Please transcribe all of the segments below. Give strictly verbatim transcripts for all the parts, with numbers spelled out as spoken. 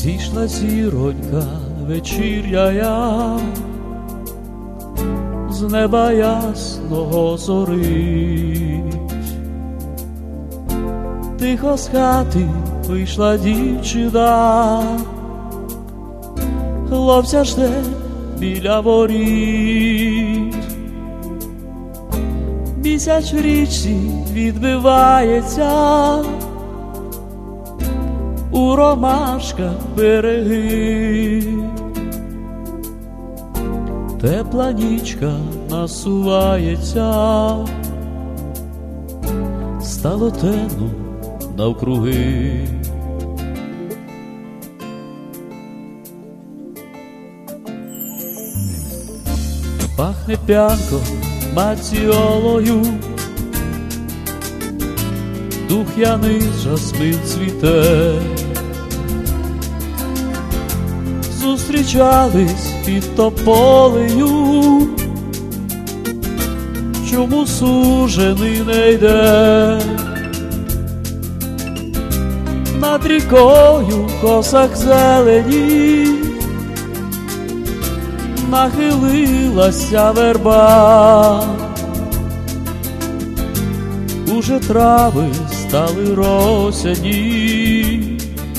Зійшла зіронька вечіряя, з неба ясного зорить. Тихо з хати вийшла дівчина, хлопця жде біля воріт. Місяць в річці відбивається, у ромашках береги. Тепла нічка насувається, стало темно навкруги. Пахне п'янко маціолою, дух'яний жасмин цвіте. Зустрічались під тополею, чому сужений не йде? Над рікою в косах зелені нахилилася верба. Уже трави стали росяні,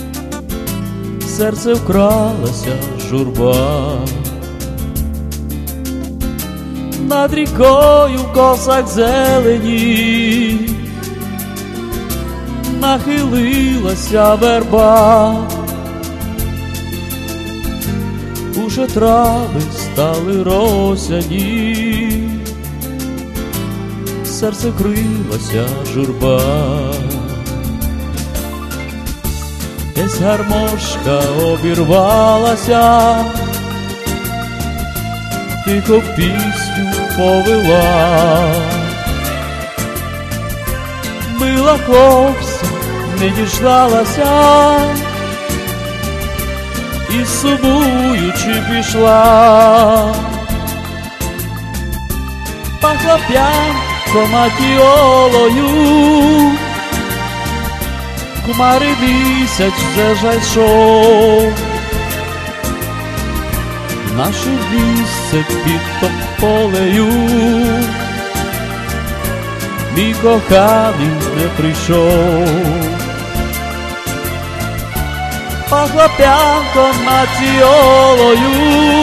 серце вкралася журба. Над рікою в косах зелені нахилилася верба. Уже трави стали росяні, серце крилася журба. Десь гармошка обірвалася, тихо пісню повела. Мила хлопця не діждалася, і сумуючи пішла. Пахла п'янко матіолою, хмари місяць вже зайшов. Наше місце під тополею, мій коханий не прийшов. Пахла п'янко матіолою,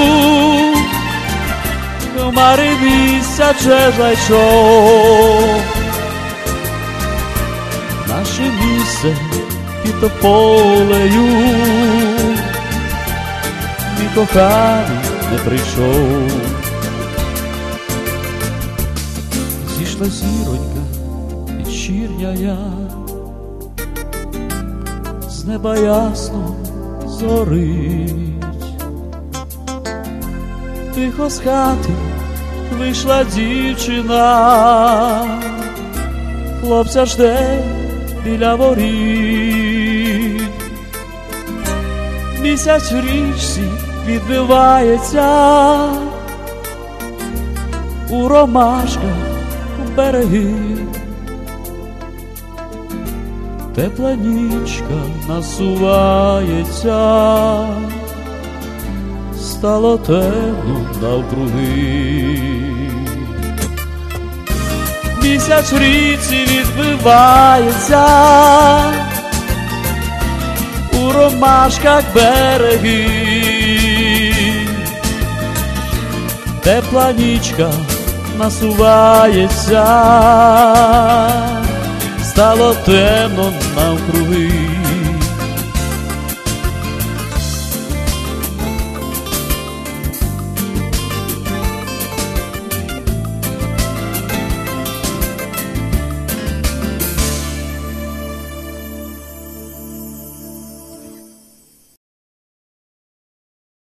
хмари місяць вже зайшов. Наше місце під тополею, мій коханий не прийшов. Зійшла зіронька вечірняя, з неба ясно зорить. Тихо з хати вийшла дівчина, хлопця жде біля воріт. Місяць в річці відбивається, у ромашках береги. Тепла нічка насувається, стало темно навкруги. Місяць в річці відбивається, у ромашках береги. Тепла нічка насувається, стало темно навкруги.